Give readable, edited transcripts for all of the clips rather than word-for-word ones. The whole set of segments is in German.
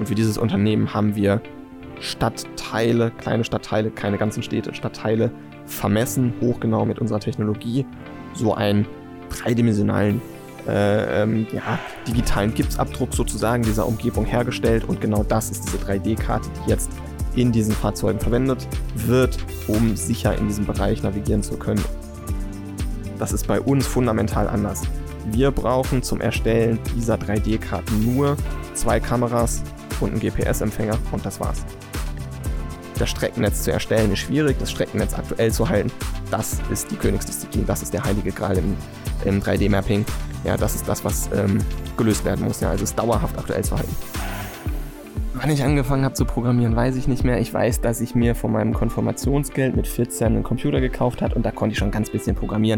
Und für dieses Unternehmen haben wir Stadtteile, kleine Stadtteile, keine ganzen Städte, Stadtteile vermessen, hochgenau mit unserer Technologie, so einen dreidimensionalen digitalen Gipsabdruck sozusagen dieser Umgebung hergestellt. Und genau das ist diese 3D-Karte, die jetzt in diesen Fahrzeugen verwendet wird, um sicher in diesem Bereich navigieren zu können. Das ist bei uns fundamental anders. Wir brauchen zum Erstellen dieser 3D-Karten nur 2 Kameras und einen GPS-Empfänger und das war's. Das Streckennetz zu erstellen ist schwierig, das Streckennetz aktuell zu halten, das ist die Königsdisziplin, das ist der heilige Gral im 3D-Mapping. Ja, das ist das, was gelöst werden muss, ja, also es dauerhaft aktuell zu halten. Wann ich angefangen habe zu programmieren, weiß ich nicht mehr. Ich weiß, dass ich mir von meinem Konfirmationsgeld mit 14 einen Computer gekauft habe und da konnte ich schon ganz bisschen programmieren.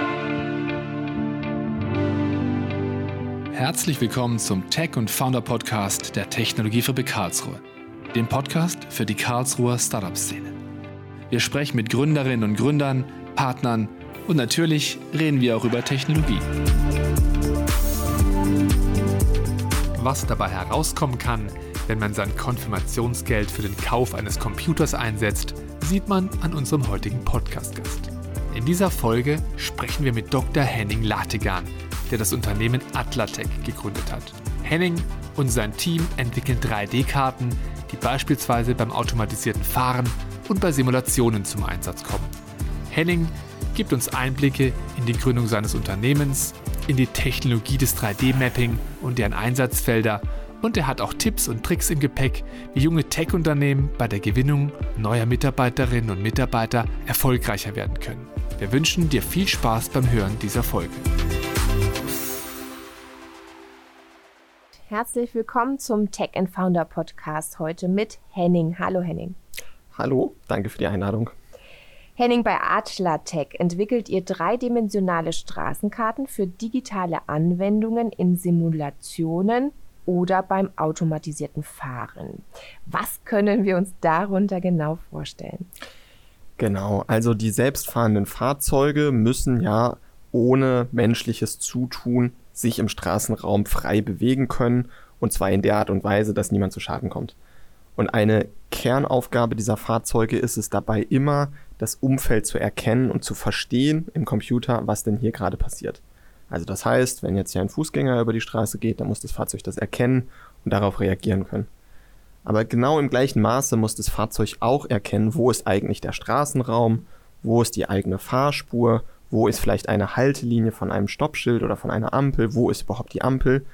Herzlich willkommen zum Tech- und Founder-Podcast der Technologiefabrik Karlsruhe, dem Podcast für die Karlsruher Startup-Szene. Wir sprechen mit Gründerinnen und Gründern, Partnern und natürlich reden wir auch über Technologie. Was dabei herauskommen kann, wenn man sein Konfirmationsgeld für den Kauf eines Computers einsetzt, sieht man an unserem heutigen Podcast-Gast. In dieser Folge sprechen wir mit Dr. Henning Lategan, der das Unternehmen Atlatec gegründet hat. Henning und sein Team entwickeln 3D-Karten, die beispielsweise beim automatisierten Fahren und bei Simulationen zum Einsatz kommen. Henning gibt uns Einblicke in die Gründung seines Unternehmens, in die Technologie des 3D-Mapping und deren Einsatzfelder und er hat auch Tipps und Tricks im Gepäck, wie junge Tech-Unternehmen bei der Gewinnung neuer Mitarbeiterinnen und Mitarbeiter erfolgreicher werden können. Wir wünschen dir viel Spaß beim Hören dieser Folge. Herzlich willkommen zum Tech & Founder Podcast heute mit Henning. Hallo Henning. Hallo, danke für die Einladung. Henning, bei Atlatec entwickelt ihr dreidimensionale Straßenkarten für digitale Anwendungen in Simulationen oder beim automatisierten Fahren. Was können wir uns darunter genau vorstellen? Genau, also die selbstfahrenden Fahrzeuge müssen ja ohne menschliches Zutun sich im Straßenraum frei bewegen können und zwar in der Art und Weise, dass niemand zu Schaden kommt. Und eine Kernaufgabe dieser Fahrzeuge ist es dabei immer, das Umfeld zu erkennen und zu verstehen im Computer, was denn hier gerade passiert. Also das heißt, wenn jetzt hier ein Fußgänger über die Straße geht, dann muss das Fahrzeug das erkennen und darauf reagieren können. Aber genau im gleichen Maße muss das Fahrzeug auch erkennen, wo ist eigentlich der Straßenraum, wo ist die eigene Fahrspur, wo ist vielleicht eine Haltelinie von einem Stoppschild oder von einer Ampel, wo ist überhaupt die Ampel,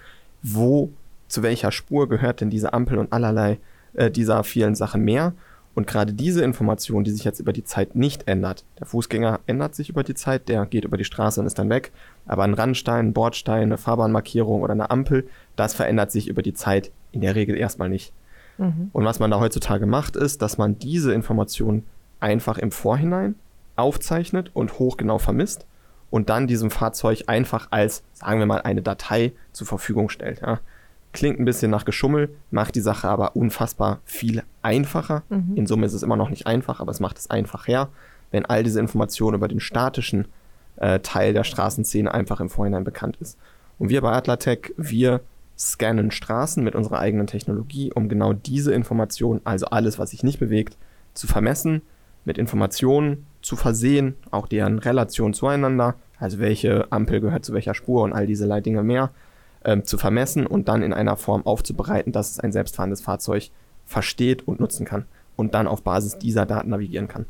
zu welcher Spur gehört denn diese Ampel und allerlei dieser vielen Sachen mehr. Und gerade diese Information, die sich jetzt über die Zeit nicht ändert, der Fußgänger ändert sich über die Zeit, der geht über die Straße und ist dann weg, aber ein Randstein, ein Bordstein, eine Fahrbahnmarkierung oder eine Ampel, das verändert sich über die Zeit in der Regel erstmal nicht. Und was man da heutzutage macht, ist, dass man diese Information einfach im Vorhinein aufzeichnet und hochgenau vermisst und dann diesem Fahrzeug einfach als, sagen wir mal, eine Datei zur Verfügung stellt. Ja. Klingt ein bisschen nach Geschummel, macht die Sache aber unfassbar viel einfacher. In Summe ist es immer noch nicht einfach, aber es macht es einfach her, wenn all diese Informationen über den statischen Teil der Straßenszene einfach im Vorhinein bekannt ist. Und wir bei Atlatec, wir scannen Straßen mit unserer eigenen Technologie, um genau diese Informationen, also alles, was sich nicht bewegt, zu vermessen, mit Informationen zu versehen, auch deren Relation zueinander, also welche Ampel gehört zu welcher Spur und all diese Dinge mehr, zu vermessen und dann in einer Form aufzubereiten, dass es ein selbstfahrendes Fahrzeug versteht und nutzen kann und dann auf Basis dieser Daten navigieren kann.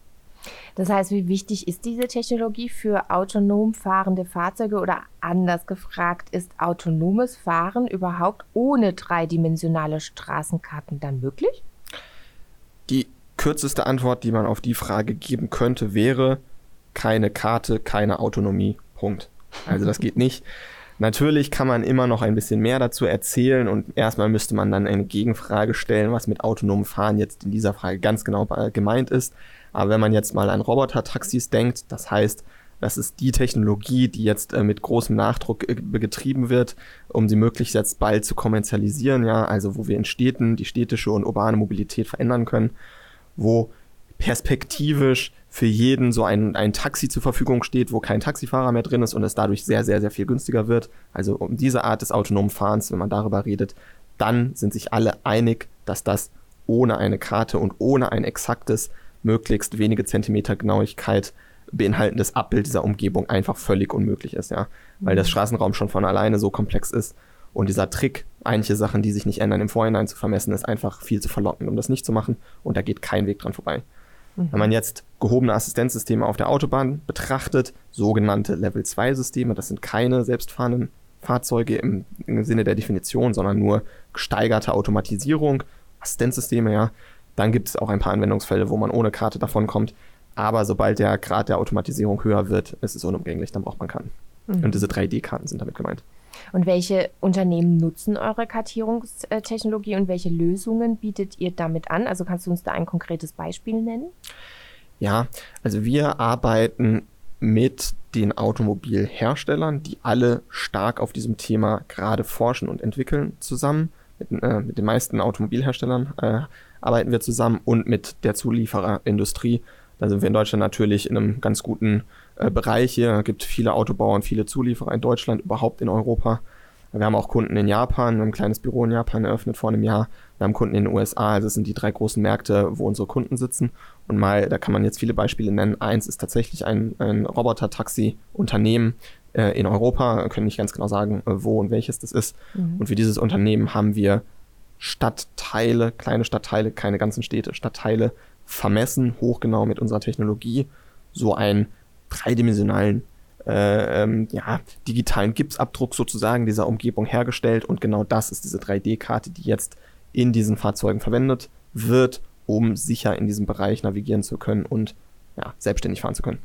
Das heißt, wie wichtig ist diese Technologie für autonom fahrende Fahrzeuge oder anders gefragt, ist autonomes Fahren überhaupt ohne dreidimensionale Straßenkarten dann möglich? Die kürzeste Antwort, die man auf die Frage geben könnte, wäre keine Karte, keine Autonomie. Punkt. Also das geht nicht. Natürlich kann man immer noch ein bisschen mehr dazu erzählen und erstmal müsste man dann eine Gegenfrage stellen, was mit autonomem Fahren jetzt in dieser Frage ganz genau gemeint ist. Aber wenn man jetzt mal an Roboter-Taxis denkt, das heißt, das ist die Technologie, die jetzt mit großem Nachdruck getrieben wird, um sie möglichst jetzt bald zu kommerzialisieren, ja, also wo wir in Städten die städtische und urbane Mobilität verändern können, wo perspektivisch für jeden so ein Taxi zur Verfügung steht, wo kein Taxifahrer mehr drin ist und es dadurch sehr, sehr, sehr viel günstiger wird. Also um diese Art des autonomen Fahrens, wenn man darüber redet, dann sind sich alle einig, dass das ohne eine Karte und ohne ein exaktes, möglichst wenige Zentimeter Genauigkeit beinhaltendes Abbild dieser Umgebung einfach völlig unmöglich ist, ja. Weil das Straßenraum schon von alleine so komplex ist und dieser Trick, einige Sachen, die sich nicht ändern, im Vorhinein zu vermessen, ist einfach viel zu verlockend, um das nicht zu machen und da geht kein Weg dran vorbei. Wenn man jetzt gehobene Assistenzsysteme auf der Autobahn betrachtet, sogenannte Level-2-Systeme, das sind keine selbstfahrenden Fahrzeuge im Sinne der Definition, sondern nur gesteigerte Automatisierung, Assistenzsysteme, ja. Dann gibt es auch ein paar Anwendungsfälle, wo man ohne Karte davonkommt. Aber sobald der Grad der Automatisierung höher wird, ist es unumgänglich, dann braucht man Karten. Und diese 3D-Karten sind damit gemeint. Und welche Unternehmen nutzen eure Kartierungstechnologie und welche Lösungen bietet ihr damit an? Also kannst du uns da ein konkretes Beispiel nennen? Ja, also wir arbeiten mit den Automobilherstellern, die alle stark auf diesem Thema gerade forschen und entwickeln, zusammen. Mit den meisten Automobilherstellern arbeiten wir zusammen und mit der Zuliefererindustrie. Da sind wir in Deutschland natürlich in einem ganz guten Bereich hier. Es gibt viele Autobauer und viele Zulieferer in Deutschland, überhaupt in Europa. Wir haben auch Kunden in Japan, wir haben ein kleines Büro in Japan eröffnet vor einem Jahr. Wir haben Kunden in den USA, also das sind die 3 großen Märkte, wo unsere Kunden sitzen. Und da kann man jetzt viele Beispiele nennen. Eins ist tatsächlich ein Roboter-Taxi-Unternehmen in Europa. Wir können nicht ganz genau sagen, wo und welches das ist. Und für dieses Unternehmen haben wir Stadtteile, kleine Stadtteile, keine ganzen Städte, Stadtteile vermessen, hochgenau mit unserer Technologie, so einen dreidimensionalen digitalen Gipsabdruck sozusagen dieser Umgebung hergestellt und genau das ist diese 3D-Karte, die jetzt in diesen Fahrzeugen verwendet wird, um sicher in diesem Bereich navigieren zu können und selbstständig fahren zu können.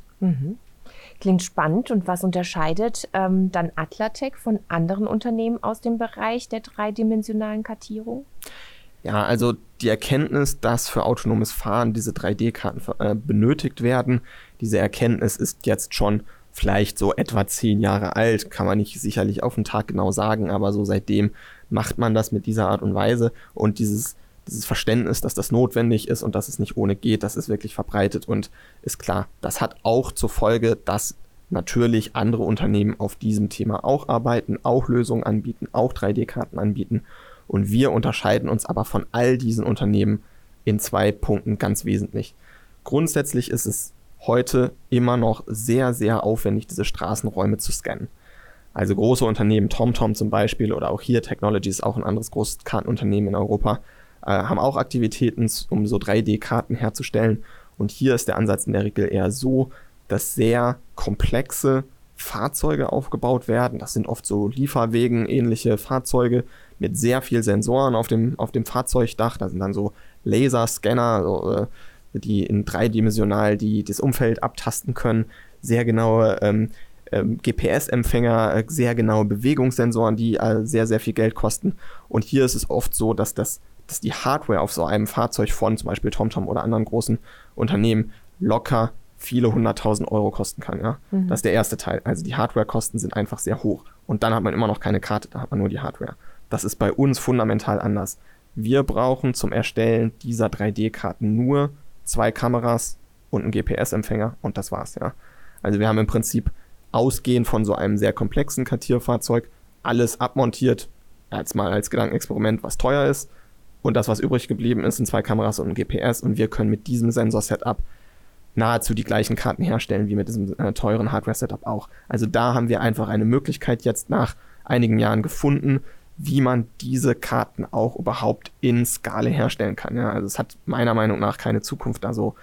Klingt spannend. Und was unterscheidet dann Atlatec von anderen Unternehmen aus dem Bereich der dreidimensionalen Kartierung? Ja, also die Erkenntnis, dass für autonomes Fahren diese 3D-Karten benötigt werden, diese Erkenntnis ist jetzt schon vielleicht so etwa 10 Jahre alt, kann man nicht sicherlich auf den Tag genau sagen, aber so seitdem macht man das mit dieser Art und Weise und dieses Verständnis, dass das notwendig ist und dass es nicht ohne geht, das ist wirklich verbreitet und ist klar. Das hat auch zur Folge, dass natürlich andere Unternehmen auf diesem Thema auch arbeiten, auch Lösungen anbieten, auch 3D-Karten anbieten und wir unterscheiden uns aber von all diesen Unternehmen in 2 Punkten ganz wesentlich. Grundsätzlich ist es heute immer noch sehr, sehr aufwendig, diese Straßenräume zu scannen. Also große Unternehmen, TomTom zum Beispiel oder auch hier Technologies, auch ein anderes großes Kartenunternehmen in Europa, haben auch Aktivitäten, um so 3D-Karten herzustellen. Und hier ist der Ansatz in der Regel eher so, dass sehr komplexe Fahrzeuge aufgebaut werden. Das sind oft so Lieferwegen ähnliche Fahrzeuge mit sehr viel Sensoren auf dem Fahrzeugdach. Da sind dann so Laserscanner, die in dreidimensional das Umfeld abtasten können, sehr genaue GPS-Empfänger, sehr genaue Bewegungssensoren, die sehr, sehr viel Geld kosten. Und hier ist es oft so, dass die Hardware auf so einem Fahrzeug von zum Beispiel TomTom oder anderen großen Unternehmen locker viele 100.000 Euro kosten kann. Ja? Das ist der erste Teil. Also die Hardware-Kosten sind einfach sehr hoch. Und dann hat man immer noch keine Karte, da hat man nur die Hardware. Das ist bei uns fundamental anders. Wir brauchen zum Erstellen dieser 3D-Karten nur 2 Kameras und einen GPS-Empfänger und das war's, ja. Also wir haben im Prinzip ausgehend von so einem sehr komplexen Kartierfahrzeug alles abmontiert, jetzt mal als Gedankenexperiment, was teuer ist und das, was übrig geblieben ist, sind 2 Kameras und ein GPS und wir können mit diesem Sensor-Setup nahezu die gleichen Karten herstellen wie mit diesem teuren Hardware-Setup auch. Also da haben wir einfach eine Möglichkeit jetzt nach einigen Jahren gefunden, wie man diese Karten auch überhaupt in Skala herstellen kann. Ja? Also es hat meiner Meinung nach keine Zukunft, da so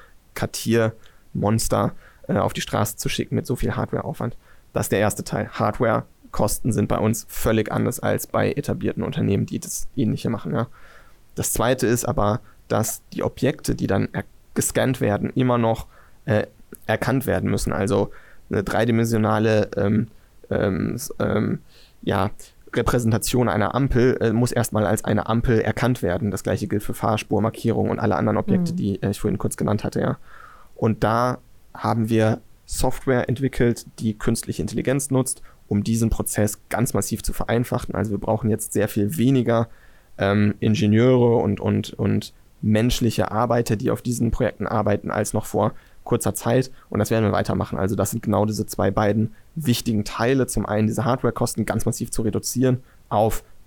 Kartiermonster auf die Straße zu schicken mit so viel Hardwareaufwand. Das ist der erste Teil. Hardwarekosten sind bei uns völlig anders als bei etablierten Unternehmen, die das Ähnliche machen. Ja? Das zweite ist aber, dass die Objekte, die dann gescannt werden, immer noch erkannt werden müssen. Also eine dreidimensionale Repräsentation einer Ampel muss erstmal als eine Ampel erkannt werden. Das gleiche gilt für Fahrspurmarkierungen und alle anderen Objekte, die ich vorhin kurz genannt hatte. Ja. Und da haben wir Software entwickelt, die künstliche Intelligenz nutzt, um diesen Prozess ganz massiv zu vereinfachen. Also wir brauchen jetzt sehr viel weniger Ingenieure und menschliche Arbeiter, die auf diesen Projekten arbeiten, als noch vor kurzer Zeit. Und das werden wir weitermachen. Also das sind genau diese beiden wichtigen Teile. Zum einen diese Hardwarekosten ganz massiv zu reduzieren auf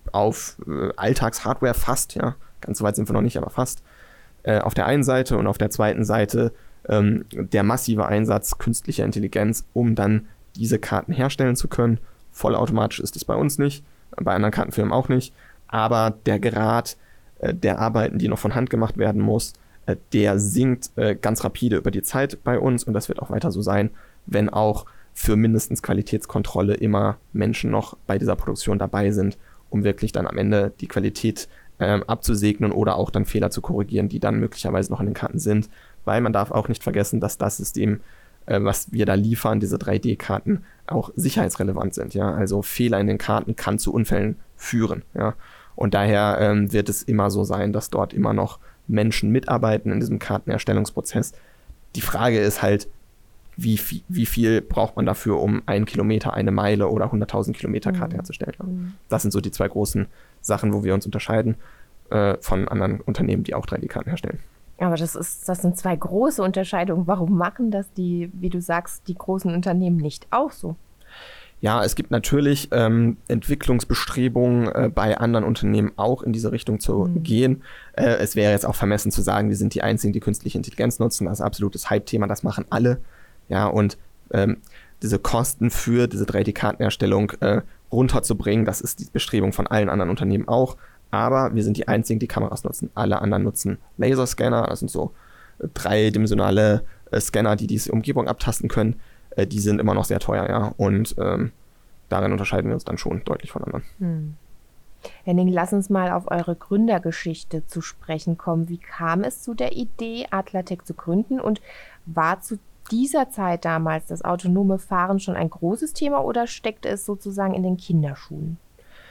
auf Alltagshardware fast, ja, ganz so weit sind wir noch nicht, aber fast, auf der einen Seite und auf der zweiten Seite der massive Einsatz künstlicher Intelligenz, um dann diese Karten herstellen zu können. Vollautomatisch ist es bei uns nicht, bei anderen Kartenfirmen auch nicht, aber der Grad der Arbeiten, die noch von Hand gemacht werden muss, der sinkt ganz rapide über die Zeit bei uns und das wird auch weiter so sein, wenn auch für mindestens Qualitätskontrolle immer Menschen noch bei dieser Produktion dabei sind, um wirklich dann am Ende die Qualität abzusegnen oder auch dann Fehler zu korrigieren, die dann möglicherweise noch in den Karten sind, weil man darf auch nicht vergessen, dass das System, was wir da liefern, diese 3D-Karten, auch sicherheitsrelevant sind. Ja? Also Fehler in den Karten kann zu Unfällen führen. Ja? Und daher wird es immer so sein, dass dort immer noch Menschen mitarbeiten in diesem Kartenerstellungsprozess. Die Frage ist halt, wie viel braucht man dafür, um 1 Kilometer, 1 Meile oder 100.000 Kilometer Karte herzustellen. Ja? Das sind so die 2 großen Sachen, wo wir uns unterscheiden von anderen Unternehmen, die auch 3D-Karten herstellen. Aber das sind 2 große Unterscheidungen. Warum machen das die, wie du sagst, die großen Unternehmen nicht auch so? Ja, es gibt natürlich Entwicklungsbestrebungen bei anderen Unternehmen auch in diese Richtung zu gehen. Es wäre jetzt auch vermessen zu sagen, wir sind die Einzigen, die künstliche Intelligenz nutzen. Das ist ein absolutes Hype-Thema, das machen alle. Ja, und diese Kosten für diese 3D-Kartenerstellung runterzubringen, das ist die Bestrebung von allen anderen Unternehmen auch. Aber wir sind die Einzigen, die Kameras nutzen. Alle anderen nutzen Laserscanner, das sind so 3-dimensionale Scanner, die diese Umgebung abtasten können. Die sind immer noch sehr teuer, ja. Und darin unterscheiden wir uns dann schon deutlich von anderen. Henning, lass uns mal auf eure Gründergeschichte zu sprechen kommen. Wie kam es zu der Idee, Adlatec zu gründen? Und war zu dieser Zeit damals das autonome Fahren schon ein großes Thema oder steckte es sozusagen in den Kinderschuhen?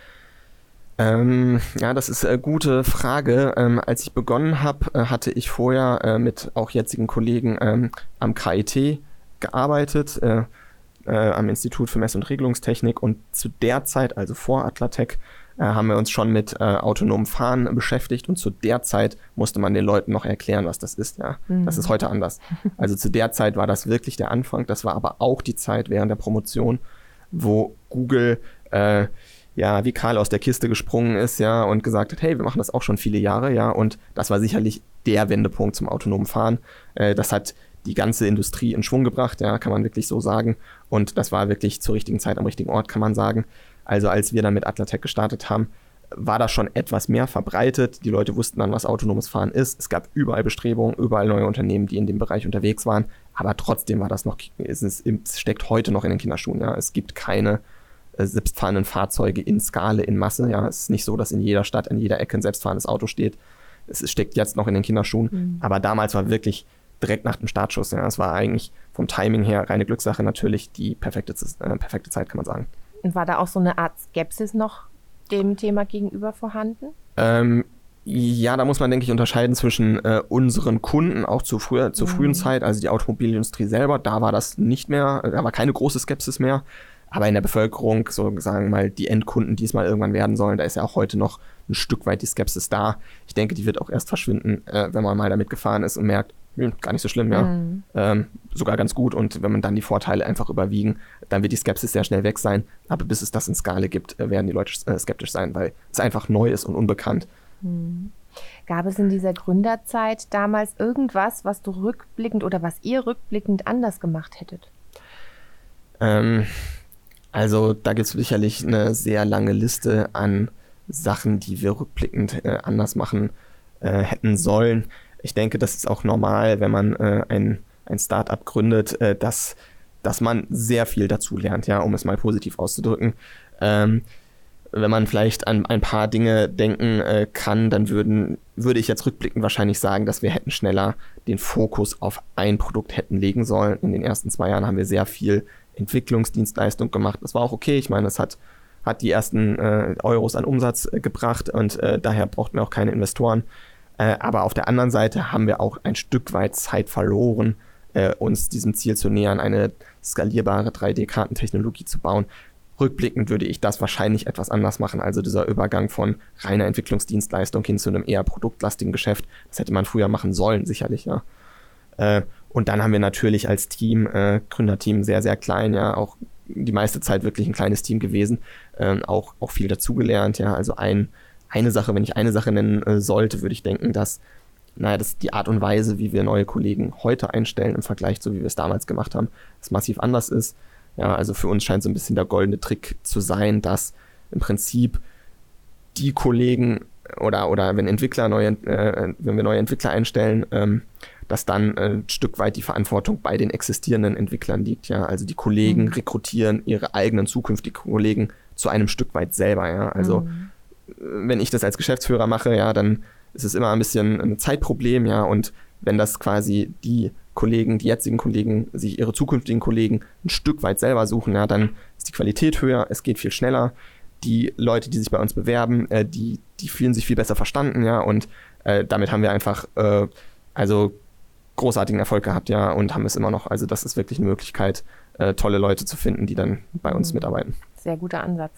Ja, das ist eine gute Frage. Als ich begonnen habe, hatte ich vorher mit auch jetzigen Kollegen am KIT gearbeitet, am Institut für Mess- und Regelungstechnik, und zu der Zeit, also vor Adlatec, haben wir uns schon mit autonomem Fahren beschäftigt, und zu der Zeit musste man den Leuten noch erklären, was das ist. Ja, das ist heute anders. Also zu der Zeit war das wirklich der Anfang, das war aber auch die Zeit während der Promotion, wo Google wie Karl aus der Kiste gesprungen ist, ja, und gesagt hat, hey, wir machen das auch schon viele Jahre, ja, und das war sicherlich der Wendepunkt zum autonomen Fahren. Das hat die ganze Industrie in Schwung gebracht, ja, kann man wirklich so sagen, und das war wirklich zur richtigen Zeit am richtigen Ort, kann man sagen. Also als wir dann mit Adlatec gestartet haben, war das schon etwas mehr verbreitet, die Leute wussten dann, was autonomes Fahren ist, es gab überall Bestrebungen, überall neue Unternehmen, die in dem Bereich unterwegs waren, aber trotzdem war das noch, es steckt heute noch in den Kinderschuhen, ja, es gibt keine selbstfahrenden Fahrzeuge in Skala, in Masse. Ja, es ist nicht so, dass in jeder Stadt, an jeder Ecke ein selbstfahrendes Auto steht. Es steckt jetzt noch in den Kinderschuhen. Aber damals war wirklich direkt nach dem Startschuss. Ja, es war eigentlich vom Timing her reine Glückssache, natürlich die perfekte Zeit, kann man sagen. Und war da auch so eine Art Skepsis noch dem Thema gegenüber vorhanden? Ja, da muss man, denke ich, unterscheiden zwischen unseren Kunden, auch zur frühen Zeit, also die Automobilindustrie selber. Da war das nicht mehr, da war keine große Skepsis mehr. Aber in der Bevölkerung, so sagen mal, die Endkunden, die es mal irgendwann werden sollen, da ist ja auch heute noch ein Stück weit die Skepsis da. Ich denke, die wird auch erst verschwinden, wenn man mal damit gefahren ist und merkt, gar nicht so schlimm, ja. Sogar ganz gut. Und wenn man dann die Vorteile einfach überwiegen, dann wird die Skepsis sehr schnell weg sein. Aber bis es das in Skala gibt, werden die Leute skeptisch sein, weil es einfach neu ist und unbekannt. Gab es in dieser Gründerzeit damals irgendwas, was du rückblickend oder was ihr rückblickend anders gemacht hättet? Also da gibt es sicherlich eine sehr lange Liste an Sachen, die wir rückblickend anders machen hätten sollen. Ich denke, das ist auch normal, wenn man ein Start-up gründet, dass man sehr viel dazu lernt, ja, um es mal positiv auszudrücken. Wenn man vielleicht an ein paar Dinge denken kann, dann würde ich jetzt rückblickend wahrscheinlich sagen, dass wir hätten schneller den Fokus auf ein Produkt hätten legen sollen. In den ersten 2 Jahren haben wir sehr viel Entwicklungsdienstleistung gemacht. Das war auch okay. Ich meine, es hat die ersten Euros an Umsatz gebracht und daher brauchten wir auch keine Investoren. Aber auf der anderen Seite haben wir auch ein Stück weit Zeit verloren, uns diesem Ziel zu nähern, eine skalierbare 3D-Kartentechnologie zu bauen. Rückblickend würde ich das wahrscheinlich etwas anders machen. Also dieser Übergang von reiner Entwicklungsdienstleistung hin zu einem eher produktlastigen Geschäft, das hätte man früher machen sollen, sicherlich, ja. Und dann haben wir natürlich als Team, Gründerteam, sehr, sehr klein, ja, auch die meiste Zeit wirklich ein kleines Team gewesen, auch viel dazugelernt. Ja, also eine Sache, wenn ich eine Sache nennen sollte, würde ich denken, dass die Art und Weise, wie wir neue Kollegen heute einstellen im Vergleich zu, wie wir es damals gemacht haben, das massiv anders ist. Ja, also für uns scheint so ein bisschen der goldene Trick zu sein, dass im Prinzip die Kollegen oder wenn wir neue Entwickler einstellen, dass dann ein Stück weit die Verantwortung bei den existierenden Entwicklern liegt. Ja, also die Kollegen rekrutieren ihre eigenen zukünftigen Kollegen zu einem Stück weit selber. Ja, also wenn ich das als Geschäftsführer mache, ja, dann ist es immer ein bisschen ein Zeitproblem, ja, und wenn das quasi die jetzigen Kollegen, sich ihre zukünftigen Kollegen ein Stück weit selber suchen, ja, dann ist die Qualität höher, es geht viel schneller, die Leute, die sich bei uns bewerben, die fühlen sich viel besser verstanden, ja, und damit haben wir einfach, großartigen Erfolg gehabt, ja, und haben es immer noch, also das ist wirklich eine Möglichkeit, tolle Leute zu finden, die dann bei uns mitarbeiten. Sehr guter Ansatz.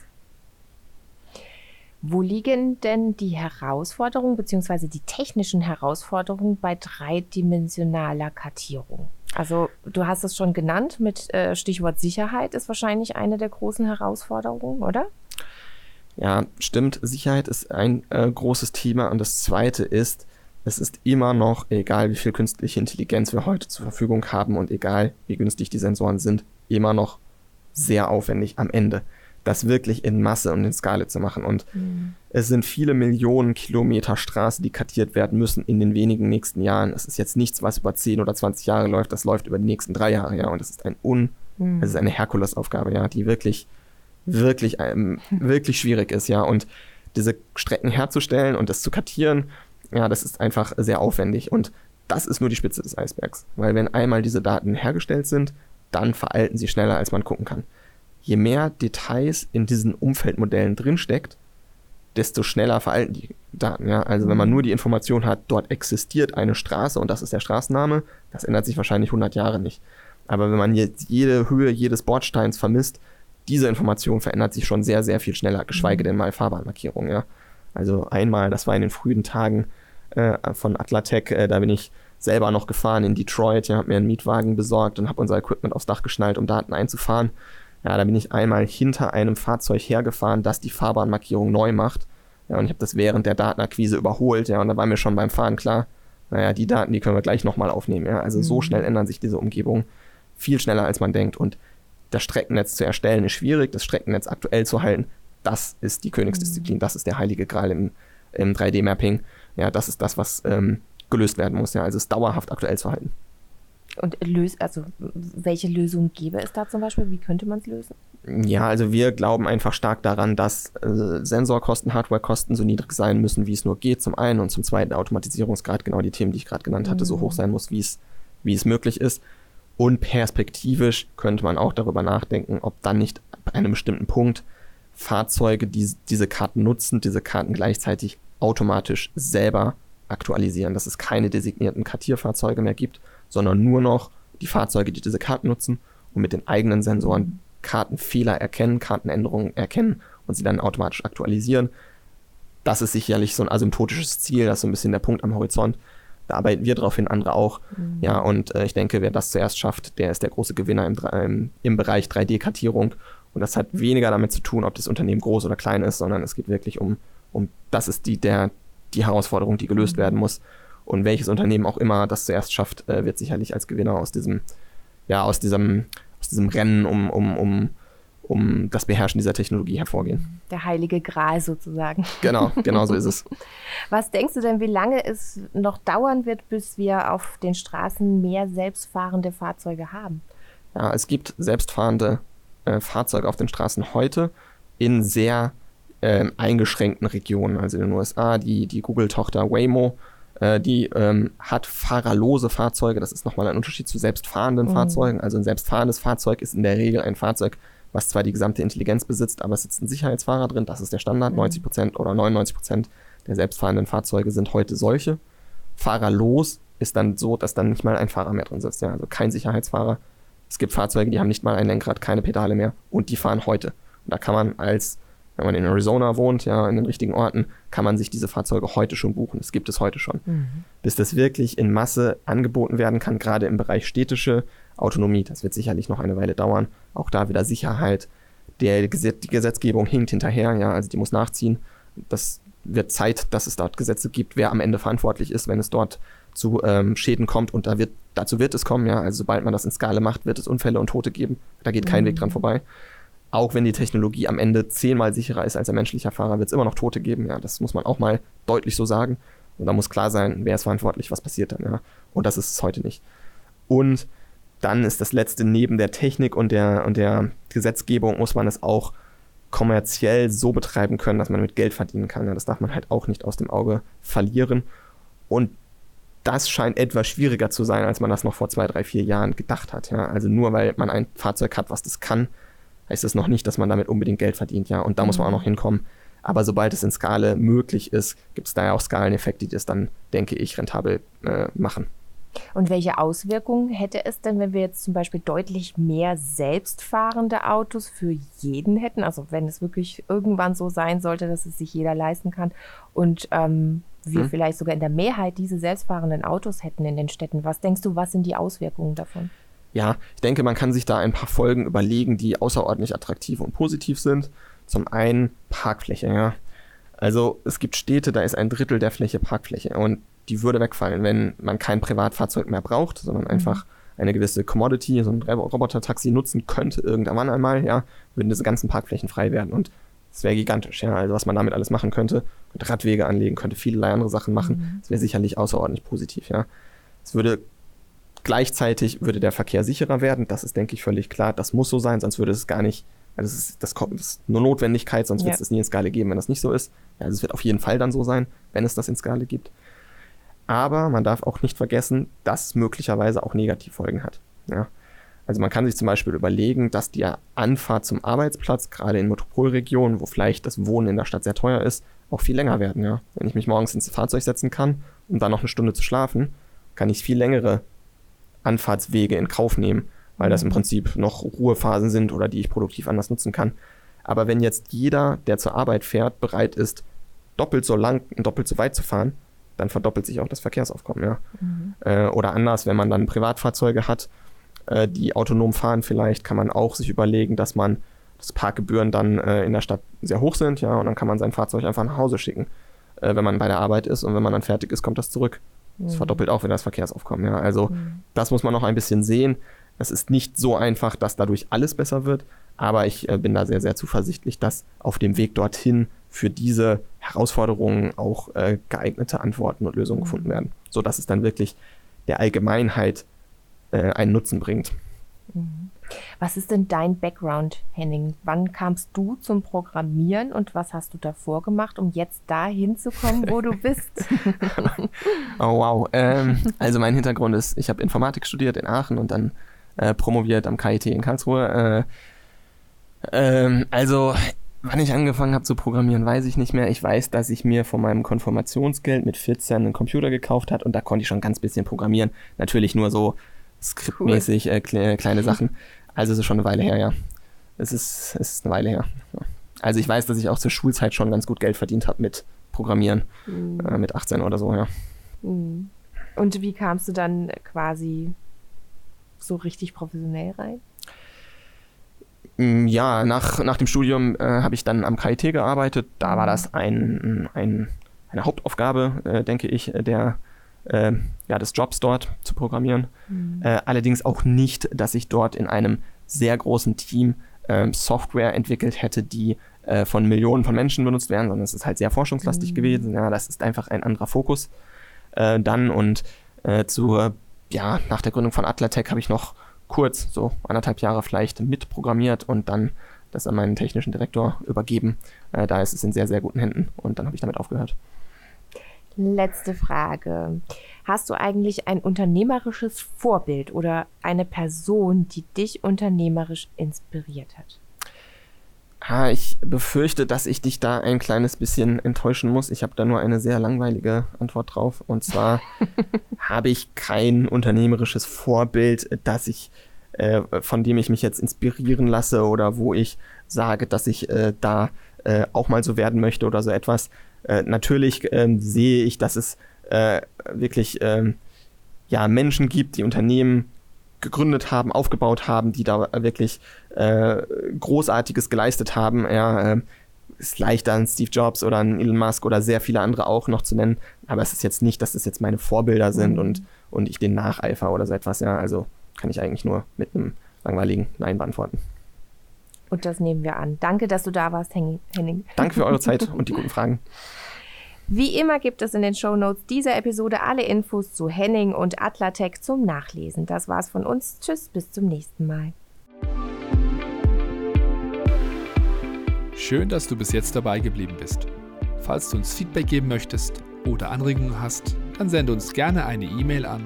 Wo liegen denn die Herausforderungen bzw. die technischen Herausforderungen bei dreidimensionaler Kartierung? Also du hast es schon genannt, mit Stichwort Sicherheit ist wahrscheinlich eine der großen Herausforderungen, oder? Ja, stimmt. Sicherheit ist ein großes Thema. Und das Zweite ist, es ist immer noch, egal wie viel künstliche Intelligenz wir heute zur Verfügung haben und egal wie günstig die Sensoren sind, immer noch sehr aufwendig am Ende, das wirklich in Masse und in Skala zu machen. Und es sind viele Millionen Kilometer Straße, die kartiert werden müssen in den wenigen nächsten Jahren. Es ist jetzt nichts, was über 10 oder 20 Jahre läuft, das läuft über die nächsten 3 Jahre, ja. Und das ist es ist eine Herkulesaufgabe, ja, die wirklich schwierig ist, ja. Und diese Strecken herzustellen und das zu kartieren, ja, das ist einfach sehr aufwendig. Und das ist nur die Spitze des Eisbergs. Weil wenn einmal diese Daten hergestellt sind, dann veralten sie schneller, als man gucken kann. Je mehr Details in diesen Umfeldmodellen drinsteckt, desto schneller veralten die Daten. Ja? Also wenn man nur die Information hat, dort existiert eine Straße und das ist der Straßenname, das ändert sich wahrscheinlich 100 Jahre nicht. Aber wenn man jetzt jede Höhe jedes Bordsteins vermisst, diese Information verändert sich schon sehr, sehr viel schneller, geschweige denn mal Fahrbahnmarkierung. Ja? Also einmal, das war in den frühen Tagen von Atlatec, da bin ich selber noch gefahren in Detroit, ja, habe mir einen Mietwagen besorgt und habe unser Equipment aufs Dach geschnallt, um Daten einzufahren. Ja, da bin ich einmal hinter einem Fahrzeug hergefahren, das die Fahrbahnmarkierung neu macht. Ja, und ich habe das während der Datenakquise überholt. Ja, und da war mir schon beim Fahren klar, die Daten, die können wir gleich nochmal aufnehmen. Ja, also so schnell ändern sich diese Umgebungen. Viel schneller, als man denkt. Und das Streckennetz zu erstellen ist schwierig. Das Streckennetz aktuell zu halten, das ist die Königsdisziplin. Das ist der heilige Gral im 3D-Mapping. Ja, das ist das, was gelöst werden muss. Ja, also es dauerhaft aktuell zu halten. Und welche Lösung gäbe es da zum Beispiel? Wie könnte man es lösen? Ja, also wir glauben einfach stark daran, dass Sensorkosten, Hardwarekosten so niedrig sein müssen, wie es nur geht, zum einen. Und zum zweiten Automatisierungsgrad, genau die Themen, die ich gerade genannt hatte, so hoch sein muss, wie es möglich ist. Und perspektivisch könnte man auch darüber nachdenken, ob dann nicht bei einem bestimmten Punkt Fahrzeuge, die diese Karten nutzen, diese Karten gleichzeitig automatisch selber aktualisieren, dass es keine designierten Kartierfahrzeuge mehr gibt, sondern nur noch die Fahrzeuge, die diese Karten nutzen und mit den eigenen Sensoren Kartenfehler erkennen, Kartenänderungen erkennen und sie dann automatisch aktualisieren. Das ist sicherlich so ein asymptotisches Ziel, das ist so ein bisschen der Punkt am Horizont. Da arbeiten wir drauf hin, andere auch. Ja, und ich denke, wer das zuerst schafft, der ist der große Gewinner im Bereich 3D-Kartierung. Und das hat weniger damit zu tun, ob das Unternehmen groß oder klein ist, sondern es geht wirklich um das ist die Herausforderung, die gelöst werden muss. Und welches Unternehmen auch immer das zuerst schafft, wird sicherlich als Gewinner aus diesem Rennen um das Beherrschen dieser Technologie hervorgehen. Der heilige Gral sozusagen. Genau so ist es. Was denkst du denn, wie lange es noch dauern wird, bis wir auf den Straßen mehr selbstfahrende Fahrzeuge haben? Ja, es gibt selbstfahrende Fahrzeuge auf den Straßen heute in sehr eingeschränkten Regionen. Also in den USA, die Google-Tochter Waymo, die hat fahrerlose Fahrzeuge. Das ist nochmal ein Unterschied zu selbstfahrenden Fahrzeugen. Also ein selbstfahrendes Fahrzeug ist in der Regel ein Fahrzeug, was zwar die gesamte Intelligenz besitzt, aber es sitzt ein Sicherheitsfahrer drin. Das ist der Standard. 90% oder 99% der selbstfahrenden Fahrzeuge sind heute solche. Fahrerlos ist dann so, dass dann nicht mal ein Fahrer mehr drin sitzt. Ja, also kein Sicherheitsfahrer. Es gibt Fahrzeuge, die haben nicht mal ein Lenkrad, keine Pedale mehr und die fahren heute. Und da kann man als Wenn man in Arizona wohnt, ja, in den richtigen Orten, kann man sich diese Fahrzeuge heute schon buchen. Das gibt es heute schon. Bis das wirklich in Masse angeboten werden kann, gerade im Bereich städtische Autonomie, das wird sicherlich noch eine Weile dauern. Auch da wieder Sicherheit. Die Gesetzgebung hinkt hinterher, ja, also die muss nachziehen. Das wird Zeit, dass es dort Gesetze gibt, wer am Ende verantwortlich ist, wenn es dort zu Schäden kommt. Und dazu wird es kommen, ja. Also sobald man das in Skala macht, wird es Unfälle und Tote geben. Da geht kein Weg dran vorbei. Auch wenn die Technologie am Ende 10-mal sicherer ist als ein menschlicher Fahrer, wird es immer noch Tote geben. Ja, das muss man auch mal deutlich so sagen. Und da muss klar sein, wer ist verantwortlich, was passiert dann. Ja. Und das ist es heute nicht. Und dann ist das Letzte, neben der Technik und der Gesetzgebung muss man es auch kommerziell so betreiben können, dass man mit Geld verdienen kann. Ja, das darf man halt auch nicht aus dem Auge verlieren. Und das scheint etwas schwieriger zu sein, als man das noch vor 2, 3, 4 Jahren gedacht hat. Ja. Also nur weil man ein Fahrzeug hat, was das kann, heißt es noch nicht, dass man damit unbedingt Geld verdient, ja, und da muss man auch noch hinkommen. Aber sobald es in Skala möglich ist, gibt es da ja auch Skaleneffekte, die das dann, denke ich, rentabel machen. Und welche Auswirkungen hätte es denn, wenn wir jetzt zum Beispiel deutlich mehr selbstfahrende Autos für jeden hätten? Also wenn es wirklich irgendwann so sein sollte, dass es sich jeder leisten kann und wir vielleicht sogar in der Mehrheit diese selbstfahrenden Autos hätten in den Städten. Was denkst du, was sind die Auswirkungen davon? Ja, ich denke, man kann sich da ein paar Folgen überlegen, die außerordentlich attraktiv und positiv sind. Zum einen Parkfläche, ja. Also es gibt Städte, da ist 1/3 der Fläche Parkfläche und die würde wegfallen, wenn man kein Privatfahrzeug mehr braucht, sondern einfach eine gewisse Commodity, so ein Roboter-Taxi nutzen könnte irgendwann einmal, ja, würden diese ganzen Parkflächen frei werden und das wäre gigantisch, ja. Also was man damit alles machen könnte Radwege anlegen, könnte vielerlei andere Sachen machen, das wäre sicherlich außerordentlich positiv, ja. Gleichzeitig würde der Verkehr sicherer werden, das ist, denke ich, völlig klar. Das muss so sein, sonst würde es gar nicht, also das ist nur Notwendigkeit, sonst wird es das nie in Skala geben, wenn das nicht so ist. Ja, also es wird auf jeden Fall dann so sein, wenn es das in Skala gibt. Aber man darf auch nicht vergessen, dass es möglicherweise auch Negativfolgen hat. Ja? Also man kann sich zum Beispiel überlegen, dass die Anfahrt zum Arbeitsplatz, gerade in Metropolregionen, wo vielleicht das Wohnen in der Stadt sehr teuer ist, auch viel länger werden. Ja? Wenn ich mich morgens ins Fahrzeug setzen kann, um dann noch eine Stunde zu schlafen, kann ich viel längere Anfahrtswege in Kauf nehmen, weil das im Prinzip noch Ruhephasen sind oder die ich produktiv anders nutzen kann. Aber wenn jetzt jeder, der zur Arbeit fährt, bereit ist, doppelt so lang und doppelt so weit zu fahren, dann verdoppelt sich auch das Verkehrsaufkommen. Ja. Oder anders, wenn man dann Privatfahrzeuge hat, die autonom fahren vielleicht, kann man auch sich überlegen, dass Parkgebühren dann in der Stadt sehr hoch sind, ja, und dann kann man sein Fahrzeug einfach nach Hause schicken, wenn man bei der Arbeit ist und wenn man dann fertig ist, kommt das zurück. Das verdoppelt auch wieder das Verkehrsaufkommen. Ja. Also das muss man noch ein bisschen sehen. Es ist nicht so einfach, dass dadurch alles besser wird, aber ich bin da sehr, sehr zuversichtlich, dass auf dem Weg dorthin für diese Herausforderungen auch geeignete Antworten und Lösungen gefunden werden, sodass es dann wirklich der Allgemeinheit einen Nutzen bringt. Was ist denn dein Background, Henning? Wann kamst du zum Programmieren und was hast du davor gemacht, um jetzt dahin zu kommen, wo du bist? Oh wow. Also mein Hintergrund ist, ich habe Informatik studiert in Aachen und dann promoviert am KIT in Karlsruhe. Also wann ich angefangen habe zu programmieren, weiß ich nicht mehr. Ich weiß, dass ich mir von meinem Konfirmationsgeld mit 14 einen Computer gekauft habe und da konnte ich schon ganz bisschen programmieren. Natürlich nur so skriptmäßig kleine Sachen. Also es ist schon eine Weile her, ja. Es ist eine Weile her. Ja. Also ich weiß, dass ich auch zur Schulzeit schon ganz gut Geld verdient habe mit Programmieren. Mit 18 oder so, ja. Und wie kamst du dann quasi so richtig professionell rein? Ja, nach dem Studium habe ich dann am KIT gearbeitet. Da war das eine Hauptaufgabe, denke ich, des Jobs dort zu programmieren. Allerdings auch nicht, dass ich dort in einem sehr großen Team Software entwickelt hätte, die von Millionen von Menschen benutzt werden, sondern es ist halt sehr forschungslastig gewesen. Ja, das ist einfach ein anderer Fokus. Nach der Gründung von Atlatech habe ich noch kurz, so 1,5 Jahre vielleicht, mitprogrammiert und dann das an meinen technischen Direktor übergeben. Da ist es in sehr, sehr guten Händen und dann habe ich damit aufgehört. Letzte Frage. Hast du eigentlich ein unternehmerisches Vorbild oder eine Person, die dich unternehmerisch inspiriert hat? Ich befürchte, dass ich dich da ein kleines bisschen enttäuschen muss. Ich habe da nur eine sehr langweilige Antwort drauf. Und zwar habe ich kein unternehmerisches Vorbild, von dem ich mich jetzt inspirieren lasse oder wo ich sage, dass ich auch mal so werden möchte oder so etwas. Natürlich sehe ich, dass es wirklich Menschen gibt, die Unternehmen gegründet haben, aufgebaut haben, die da wirklich Großartiges geleistet haben. Ist leichter, einen Steve Jobs oder einen Elon Musk oder sehr viele andere auch noch zu nennen, aber es ist jetzt nicht, dass das jetzt meine Vorbilder sind und ich denen nacheifer oder so etwas. Ja, also kann ich eigentlich nur mit einem langweiligen Nein beantworten. Und das nehmen wir an. Danke, dass du da warst, Henning. Danke für eure Zeit und die guten Fragen. Wie immer gibt es in den Shownotes dieser Episode alle Infos zu Henning und Atlatec zum Nachlesen. Das war's von uns. Tschüss, bis zum nächsten Mal. Schön, dass du bis jetzt dabei geblieben bist. Falls du uns Feedback geben möchtest oder Anregungen hast, dann sende uns gerne eine E-Mail an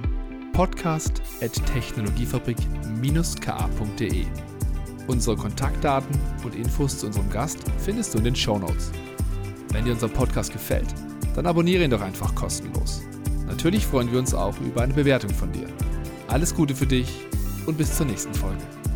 podcast@technologiefabrik-ka.de. Unsere Kontaktdaten und Infos zu unserem Gast findest du in den Shownotes. Wenn dir unser Podcast gefällt, dann abonniere ihn doch einfach kostenlos. Natürlich freuen wir uns auch über eine Bewertung von dir. Alles Gute für dich und bis zur nächsten Folge.